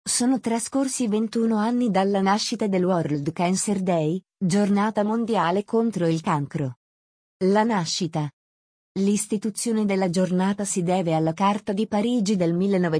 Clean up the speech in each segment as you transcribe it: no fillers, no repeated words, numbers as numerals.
Sono trascorsi 21 anni dalla nascita del World Cancer Day, giornata mondiale contro il cancro. La nascita. L'istituzione della giornata si deve alla Carta di Parigi del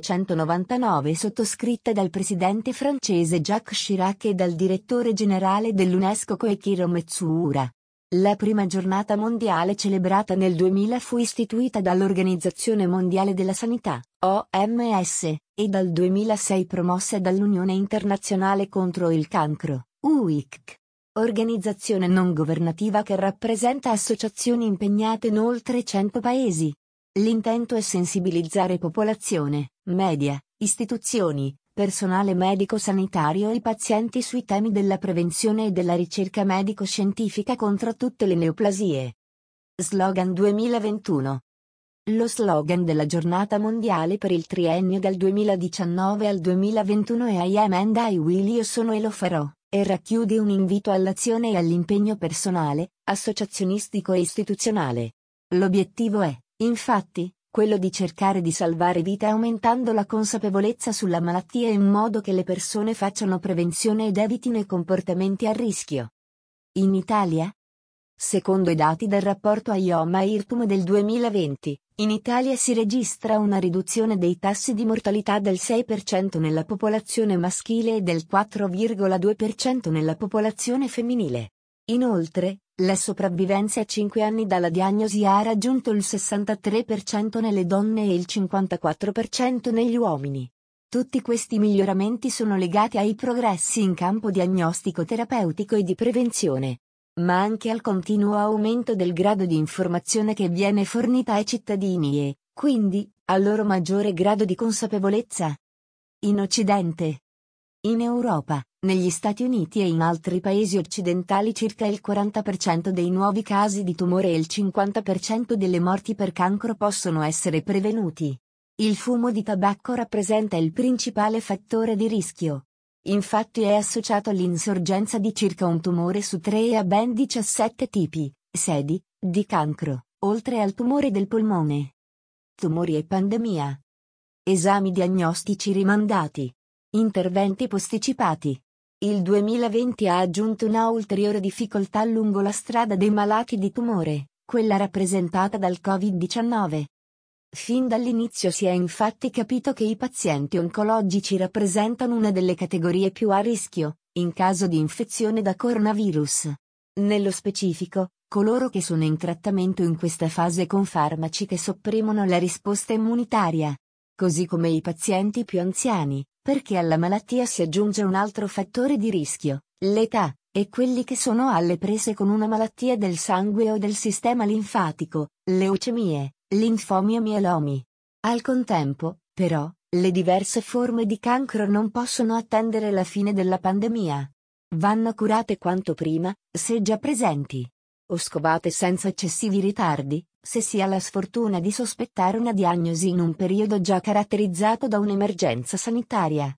1999 sottoscritta dal presidente francese Jacques Chirac e dal direttore generale dell'UNESCO Koichiro Matsuura. La prima giornata mondiale celebrata nel 2000 fu istituita dall'Organizzazione Mondiale della Sanità, OMS, e dal 2006 promossa dall'Unione Internazionale contro il Cancro, UIC. Organizzazione non governativa che rappresenta associazioni impegnate in oltre 100 paesi. L'intento è sensibilizzare popolazione, media, istituzioni, personale medico-sanitario e pazienti sui temi della prevenzione e della ricerca medico-scientifica contro tutte le neoplasie. Slogan 2021. Lo slogan della giornata mondiale per il triennio dal 2019 al 2021 è I am and I will, io sono e lo farò, e racchiude un invito all'azione e all'impegno personale, associazionistico e istituzionale. L'obiettivo è, infatti, quello di cercare di salvare vite aumentando la consapevolezza sulla malattia in modo che le persone facciano prevenzione ed evitino i comportamenti a rischio. In Italia? Secondo i dati del rapporto IOMA-IRPUM del 2020, in Italia si registra una riduzione dei tassi di mortalità del 6% nella popolazione maschile e del 4,2% nella popolazione femminile. Inoltre, la sopravvivenza a 5 anni dalla diagnosi ha raggiunto il 63% nelle donne e il 54% negli uomini. Tutti questi miglioramenti sono legati ai progressi in campo diagnostico terapeutico e di prevenzione, ma anche al continuo aumento del grado di informazione che viene fornita ai cittadini e, quindi, al loro maggiore grado di consapevolezza. In Occidente. In Europa, negli Stati Uniti e in altri paesi occidentali circa il 40% dei nuovi casi di tumore e il 50% delle morti per cancro possono essere prevenuti. Il fumo di tabacco rappresenta il principale fattore di rischio. Infatti è associato all'insorgenza di circa un tumore su 3 e a ben 17 tipi, sedi, di cancro, oltre al tumore del polmone. Tumori e pandemia. Esami diagnostici rimandati. Interventi posticipati. Il 2020 ha aggiunto una ulteriore difficoltà lungo la strada dei malati di tumore, quella rappresentata dal Covid-19. Fin dall'inizio si è infatti capito che i pazienti oncologici rappresentano una delle categorie più a rischio, in caso di infezione da coronavirus. Nello specifico, coloro che sono in trattamento in questa fase con farmaci che sopprimono la risposta immunitaria. Così come i pazienti più anziani, perché alla malattia si aggiunge un altro fattore di rischio, l'età, e quelli che sono alle prese con una malattia del sangue o del sistema linfatico, leucemie, linfomi e mielomi. Al contempo, però, le diverse forme di cancro non possono attendere la fine della pandemia. Vanno curate quanto prima, se già presenti, o scovate senza eccessivi ritardi, se si ha la sfortuna di sospettare una diagnosi in un periodo già caratterizzato da un'emergenza sanitaria.